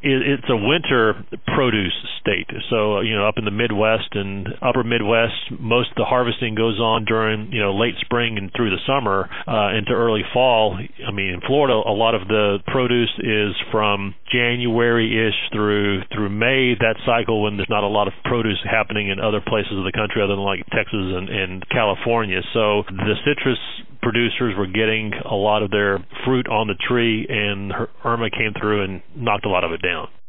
it's a winter produce state. So, up in the Midwest and upper Midwest, most of the harvesting goes on during, late spring and through the summer into early fall. I mean, in Florida, a lot of the produce is from January-ish through May, that cycle when there's not a lot of produce happening in other places of the country other than like Texas and California. So the citrus producers were getting a lot of their fruit on the tree, and Irma came through and knocked a lot of it down.